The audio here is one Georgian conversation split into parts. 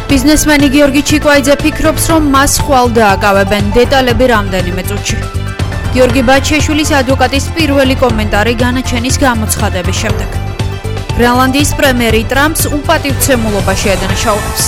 Biznesmeni Georgi Chikwaidze ფიქრობს, რომ მას ხვალ დააკავებენ. დეტალები რამდენიმე წუთში. Georgi Bacheșvilis ადვოკატის პირველი კომენტარი განაჩენის გამოცხადების შემდეგ. გრენლანდიის პრემიერი ტრამპს უპატივცემულობაში ადანაშაულებს.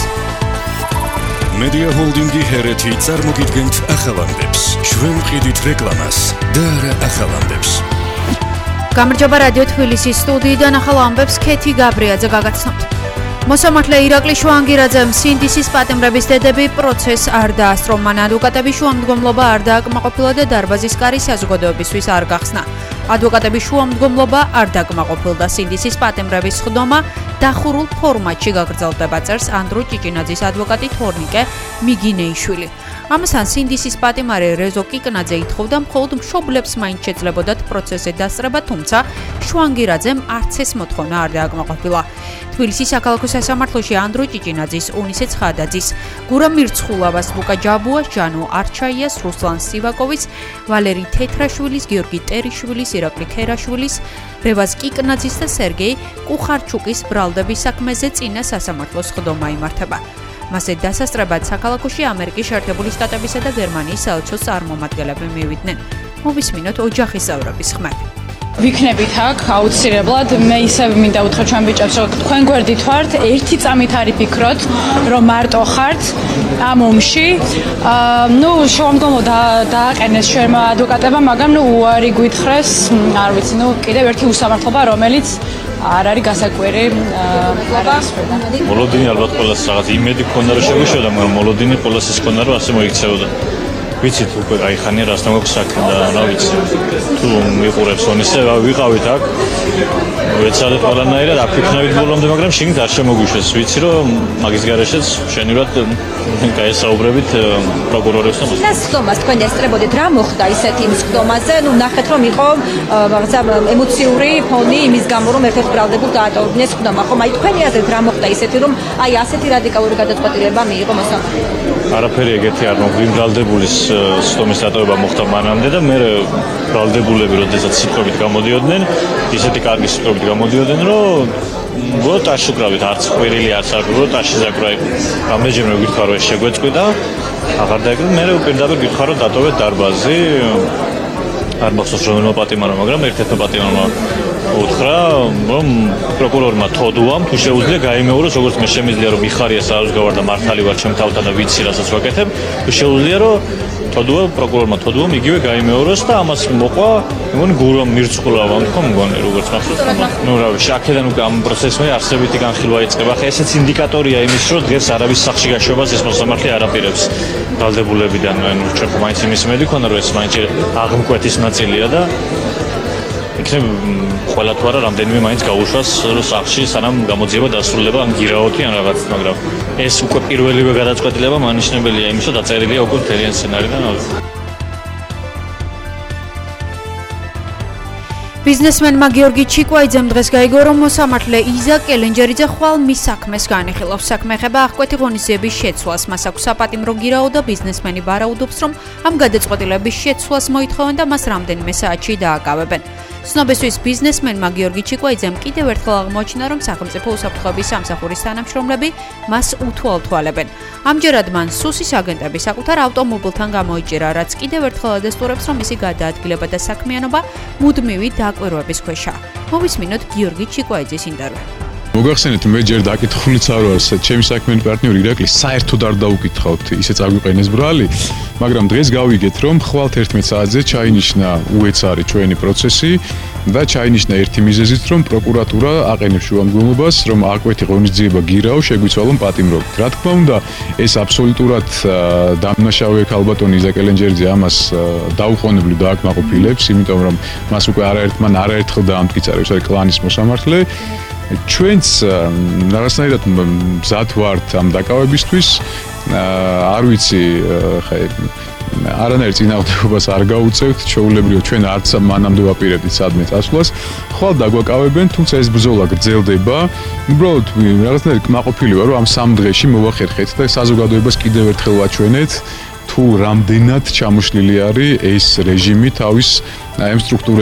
Media Holdingi ჰერეთი წარმოგიდგენთ ახალამდებს. ჩვენ ვყიდით რეკლამას და არა ახალამდებს. გამარჯობა რადიო თბილისის სტუდიიდან ახალ ამბებს ქეთი გაბრიაძე გაგაცნობთ. მოსამართლე ირაკლი შვანგირაძემ სინდისის პატიმრების დედები პროცესს არ დაასწრო. მან ადვოკატების შუამდგომლობა არ დააკმაყოფილა და დარბაზის კარი საზოგადოებისთვის არ გახსნა. ადვოკატების შუამდგომლობა არ დაკმაყოფილდა. სინდისის პატიმრების სხდომა დახურულ ფორმატში გაგრძელდება, წერს ანდრო ჭიჭინაძის ადვოკატი თორნიკე მიგინეიშვილი. ამასთან სინდისის პატიმარი რეზო კიკნაძე ითხოვდა მხოლოდ მშობლებს მაინც შეძლებოდათ პროცესზე დასწრება, თუმცა შვანგირაძემ არც ეს მოთხოვნა არ დააკმაყოფილა. თბილისის საქალაქო სასამართლოში ანდრო ჭიჭინაძის, უნისე ცხადაძის, გურა მირცხულავას, ლუკა ჯაბუას, ჟანო არჩაიას, რუსლან სივაკოვის, ვალერი თეთრაშვილის, გიორგი ტერიშვილის, ირაკლი ქერაშვილის, რევაზ კიკნაძის და სერგეი კუხარჩუკის ბრალდების საქმეზე წინა სასამართლოს სხდომა იმართება. მასზე დასასწრებად საქალაქოში ამერიკის შეერთებული შტატებისა და გერმანიის საელჩოს წარმომადგენლები მივიდნენ. მოვისმინოთ ოჯახის წევრების ხმები. ვიქნებით აქ აუცილებლად მე ისევ მინდა უთხრა ჩვენ ბიჭებს, რომ თქვენ გვერდით ვართ, ერთი წამით არ იფიქროთ, რომ მარტო ხართ ამ ომში. შუამდგომლობა დააყენეს ჩვენმა ადვოკატებმა, მაგრამ უარი გვითხრეს, არ ვიცი, კიდევ ერთი უსამართლობა, რომელიც არ არის გასაკვირი. მოლოდინი ალბათ ყველას რაღაც იმედი ქონდა რომ შეგვიშოდა, მაგრამ მოლოდინი ყველას ის ქონდა რომ ასე მოიქცეოდა. ვიცით უკვე აი ხანია რასთან გვაქვს საქმე და რა ვიცი. თუ მიყურებს ონისე, ვიყავით აქ. ვეცადეთ ყველანაირად აფიქნებით ბოლომდე, მაგრამ შიგნით არ შემოგვიშვეს. ვიცი რომ მაგის გარეშეც შენივრად გაესაუბრებით პროკურორებს და მას სხდომას თქვენ ესწრებოდით, რა მოხდა ისეთი სხდომაზე? ნახეთ რომ იყო რაღაცა ემოციური ფონი იმის გამო რომ ერთ-ერთ ბრალდებულ დაატოვებინეს სხდომა. ხომ აი თქვენი აზრით რა მოხდა ისეთი რომ აი ასეთი რადიკალური გადაწყვეტილება მიიღო მოსამართლემ? არაფერი ეგეთი არ მოხდა. ბრალდებულის სხდომის დატოვება მოხდა მანამდე და მე ბრალდებულები როდესაც სიტყვებით გამოდიოდნენ, ისეთი კარგი სიტყვებით გამოდიოდნენ, რომ როტაში უკრავით, არც ყვირილი, არც როტაში ზაკვრა იყო. რამდენჯერმე გითხრა რომ ეს შეგვეწყვიტა, აღარ დაიგო, მე პირდაპირ გითხრა რომ დატოვეთ დარბაზი. არ მახსოვს რომელმა პატიმარმა, მაგრამ ერთ-ერთმა პატიმარმა უთხრა, რომ პროკურორმა თოდუამ თუ შეუძლია გაიმეოროს, როგორც მე შემიძლია რომ მიხარია საავზგავარ და მართალი ვარ ჩემ თავთან და ვიცი რასაც ვაკეთებ, თუ შეუძლია რომ პროკურორმა თოდუამ იგივე გაიმეოროს და ამას მოყვა, მგონი გურამ მირცხულავა, თქო მგონი როგორც მახსოვს. რა ვიცი, აქედან უკვე ამ პროცესში არსებითი განხილვა იწყება. ხა ესეც ინდიკატორია იმის, რომ დღეს არავის სახში გაშვებას ეს მოსამართლე არ აპირებს ბრალდებულებიდან. ჩვენ მაინც იმის იმედი ქონდა, რომ ეს მაინც აღმკვეთის ნაწილია და იქნებ ყველა თუ არა რამდენიმე მაინც გაუშვას სახში, სანამ გამოძიება დასრულდება, ან გირაოთი ან რაღაც, მაგრამ ეს უკვე პირველივე გადაწყვეტილება მანიშნებელია იმის, რომ დაწერილია უკვე მთლიანი სცენარიდან. Biznesmenმა Georgi Chikwaidзем დღეს გაიგო, რომ მოსამართლე იზა კელენჯერიძე ხვალ მის საქმეს განიხილავს. საქმე ეხება აღკვეთი ღონისძიების შეცვლას. მას აქვს საპატიმრო გირაო და ბიზნესმენი ვარაუდობს, რომ ამ გადაწყვეტილების შეცვლას მოითხოვენ და მას რამდენიმე საათში დააკავებენ. ცნობისთვის ბიზნესმენმა Georgi Chikwaidзем კიდევ ერთხელ აღმოაჩინა, რომ სახელმწიფო უსაფრთხოების სამსახურის თანამშრომლები მას უთვალთვალებენ. ამჯერად მან სუსის აგენტები საკუთარ ავტომობილთან გამოიჭირა, რაც კიდევ ერთხელ ადასტურებს, რომ მისი გადაადგილება და საქმიანობა მუდმივი დაკვირვების ქვეშაა. მოვისმინოთ Georgi Chikwaidзes ინტერვიუ. მოგახსენეთ, მე ჯერ დაკითხულიც არ ვარ, ჩემი საქმიანი პარტნიორი ირაკლი საერთოდ არ დაუკითხავთ, ისე წაგვიყენეს ბრალი, მაგრამ დღეს გავიგეთ, რომ ხვალ 11 საათზე ჩაინიშნა უეცარი ჩვენი პროცესი და ჩაინიშნა ერთი მიზეზით, რომ პროკურატურა აყენებს შუამდგომლობას, რომ აკვეთი ღონისძიება გირაო შეგვიცვალონ პატიმრობით. რა თქმა უნდა, ეს აბსოლუტურად დამნაშავე ქალბატონი იზა კელენჯერიძე ამას დაუყოვნებლივ დააკმაყოფილებს, იმიტომ რომ მას უკვე არაერთმან არაერთხელ დაამტკიცა, ეს არის კლანის მოსამართლე. ჩვენც რაღაცნაირად მზად ვართ ამ დაკავებისთვის. არ ვიცი, არანაირ წინააღმდეგობას არ გაუწევთ, ჩვეულებრივად ჩვენ არც მანამდე ვაპირებდით სადმე წასვლას. ხვალ დაგვაკავებენ, თუმცა ეს ბრძოლა გრძელდება. უბრალოდ რაღაცნაირად კმაყოფილი ვარ, რომ ამ 3 დღეში მოვახერხეთ და საზოგადოებას კიდევ ერთხელ ვაჩვენეთ, თუ რამდენად ჩამოშლილი არის ეს რეჟიმი თავის ამ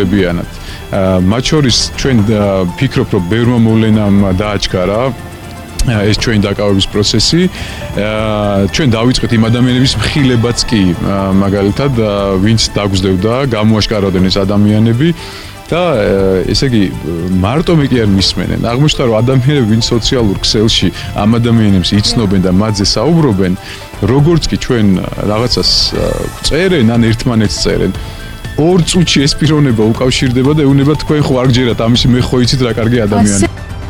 სტრუქტურებიანად. მათ შორის ჩვენ ფიქრობ, რომ ბევრმა მოვლენამ დააჩქარა ეს ჩვენი დაკავების პროცესი. ჩვენ დავიწყეთ იმ ადამიანების მხილებაც კი, მაგალითად, ვინც დაგვსდევდა, გამოაშკარავდნენ ეს ადამიანები და ესე იგი მარტო მე კი არ მისმენენ. აღმოჩნდა რომ ადამიანები ვინც სოციალურ ქსელში ამ ადამიანებს იცნობენ და მათზე საუბრობენ, როგორც კი ჩვენ რაღაცას წერენ, ან ერთმანეთს წერენ. 2 წუთში ეს პიროვნება უკავშირდება და ეუბნება თქვენ ხო არ გჯერათ ამისი მე ხო იცით რა კარგი ადამიანი.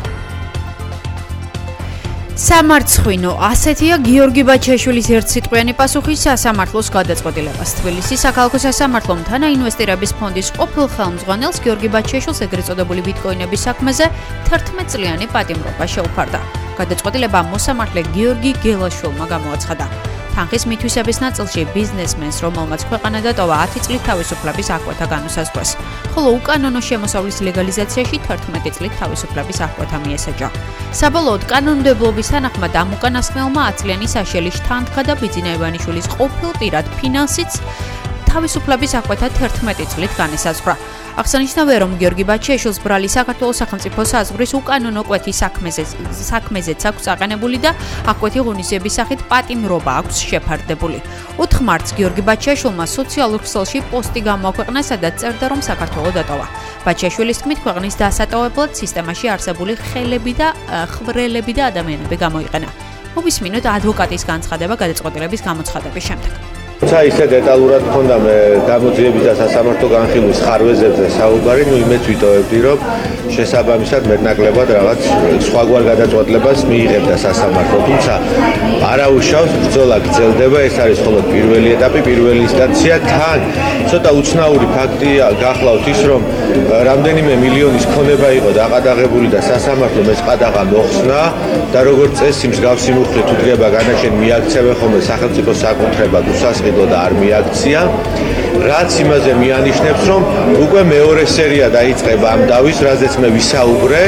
სამარცხვინო ასეთია გიორგი ბაჩაშვილის ერთსიტყვიანი პასუხი სასამართლოს გადაწყვეტილებას. თბილისის საქალაქო სასამართლომ თანაინვესტირების ფონდის ყოფილ ხელმძღვანელს გიორგი ბაჩაშვილს ეგრეთ წოდებული ბიტკოინების საქმეზე 11 წლიანი პატიმრობა შეუფარდა. გადაწყვეტილება მოსამართლე გიორგი გელაშვილმა გამოაცხადა. თანხის მითვისების ნაწილში ბიზნესმენს, რომელმაც ქვეყანა დატოვა 10 წლით თავისუფლების აღკვეთა განუსაზღვრეს, ხოლო უკანონო შემოსავლის ლეგალიზაციაში 11 წლით თავისუფლების აღკვეთა მიესაჯა. საბოლოოდ კანონმდებლობის თანახმად ამ უკანასკნელმა 10 წლიანი საშელი შთანთქა და ბიძინა ივანიშვილის ყოფილ პირად ფინანსიც თავისუფლების აღკვეთა 11 წლით განესაზღვრა. აღსანიშნავია, რომ გიორგი ბაჩაშვილს ბრალი საქართველოს სახელმწიფო საზღვრის უკანონო კვეთის საქმეზეც აქვს აყენებული და აღკვეთი ღონისძიების სახით პატიმრობა აქვს შეფარდებული. 4 მარტს გიორგი ბაჩაშვილმა სოციალურ ქსელში პოსტი გამოაქვეყნა, სადაც წერდა, რომ საქართველო დატოვა. ბაჩაშვილის თქმით, ქვეყნის დასატოვებლად სისტემაში არსებული ხელები და ხრელები და ადამიანები გამოიყენა. მოვისმინოთ ადვოკატის განცხადება გადაწყვეტილების გამოცხადების შემდეგ. თუმცა ისე დეტალურად მქონდა მე გამოძიების და სასამართლო განხილვის ხარვეზებზე საუბარი, იმეც ვიტოვებდი, რომ შესაბამისად მეტნაკლებად რაღაც სხვაგვარ გადაწყვეტილებას მიიღებდა სასამართლო. თუმცა არაუშავს ბრძოლა გრძელდება, ეს არის მხოლოდ პირველი ეტაპი, პირველი ინსტანცია. თან ცოტა უცნაური ფაქტია გახლავთ ის, რომ რამდენიმე მილიონის ქონება იყო დაყადაღებული და სასამართლომ ეს ყადაღა მოხსნა და როგორც წესი მსგავსი მუხლით უდრება განაჩენ მიაქცევენ ხოლმე სახელმწიფო საკუთრება გუსასყიდო და არ მიაქცია. რაც იმაზე მიანიშნებს, რომ უკვე მეორე სერია დაიწყება ამ დავის, რაზეც მე ვისაუბრე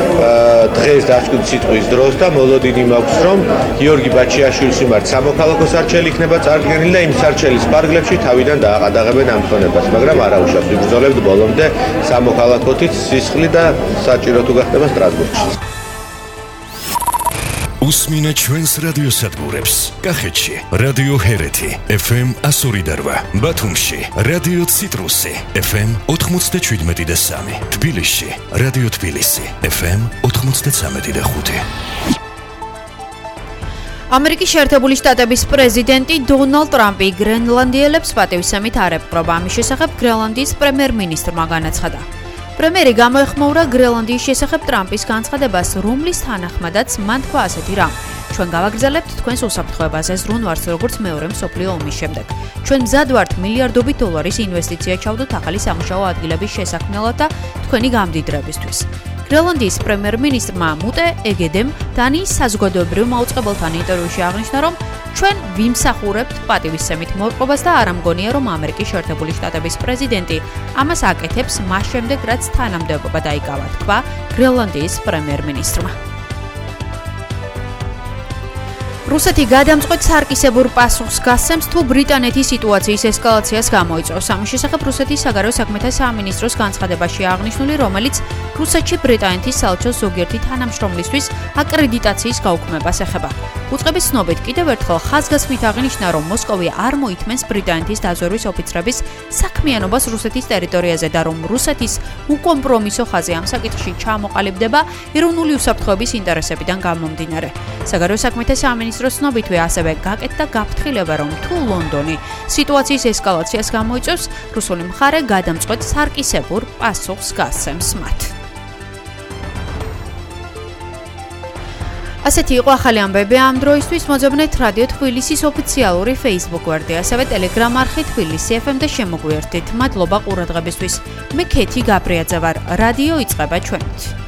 დღეს დასკვით სიტყვის დროს და მოლოდინი მაქვს, რომ გიორგი ბაჩაშვილის მიმართ სამოქალაქო სარჩელი იქნება წარდგენილი და იმ სარჩელის პარგლებში თავიდან დააყადაღებენ ამ ქონებას, მაგრამ არაუშავს ვიბრძოლებთ ბოლომდე სამოქალაქოთით სისხლი და საჭირო თუ გახდება სტრასბურგში. უსმინე ჩვენს რადიოსადგურებს. კახეთში რადიო ჰერეთი FM 102.8, ბათუმში რადიო ციტრუსი FM 97.3, თბილისში რადიო თბილისი FM 93.5. ამერიკის შეერთებული შტატების პრეზიდენტი დონალდ ტრამპი გრენლანდიელებს პატივისცემით არ ეპყრობა. ამის შესახებ გრენლანდიის პრემიერ-მინისტრმა განაცხადა. პრემიერი გამოეხმაურა გრენლანდიის შესახებ ტრამპის განცხადებას, რომლის თანახმადაც მან თქვა ასეთი რამ: ჩვენ გავაგრძელებთ თქვენს უსაფრთხოებაზე ზრუნვას, როგორც მეორე მსოფლიო ომის შემდეგ. ჩვენ მზად ვართ მილიარდობით დოლარის ინვესტიცია ჩავდოთ ახალი სამუშაო ადგილების შესაქმნელად და თქვენი გამდიდრებისთვის. გრენლანდიის პრემიერ-მინისტრმა მუტე ეგედემ დანიის საზოგადოებრივ მაუწყებელთან ინტერვიუში აღნიშნა, რომ ჩვენ ვიმსახურებთ პატივისცემით მორყობას და არ ამგონია, რომ ამერიკის შეერთებული შტატების პრეზიდენტი ამას აკეთებს მას შემდეგ, რაც თანამდებობა დაიკავა, თქვა გრენლანდიის პრემიერ-მინისტრმა. რუსეთი გადამწყვეტ სარკისებურ პასუხს გასცემს, თუ ბრიტანეთის სიტუაციის ესკალაციას გამოიწვევს. ამის შესახებ რუსეთის საგარეო საქმეთა სამინისტროს განცხადებაში აღნიშნული, რომელიც რუსეთში ბრიტანეთის საელჩოს ზოგიერთი თანამშრომლისთვის აკრედიტაციის გაუქმებას ეხება. უწყების ცნობით კიდევ ერთხელ ხაზგასმით აღინიშნა, რომ მოსკოვი არ მოითმენს ბრიტანეთის დაზვერვის ოფიცრების საქმიანობას რუსეთის ტერიტორიაზე და რომ რუსეთის უკომპრომისო ხაზი ამ საკითხში ჩამოყალიბდება ეროვნული უსაფრთხოების ინტერესებიდან გამომდინარე. საგარეო საქმეთა სამინისტროს ცნობითვე ასევე გაკეთდა გაფრთხილება, რომ თუ ლონდონი სიტუაციის ესკალაციას გამოიწვევს, რუსული მხარე გადამწყვეტ სარკისებურ პასუხს გასცემს მათ. ასეთი იყო ახალი ამბები ამ დროისთვის. მოძებნეთ რადიო თბილისის ოფიციალური Facebook გვერდი, ასევე Telegram არხი თბილისი FM და შემოგვიერთდით. მადლობა ყურადღებისთვის. მე ქეთი გაბრიაძე ვარ. რადიო იწყება ჩვენით.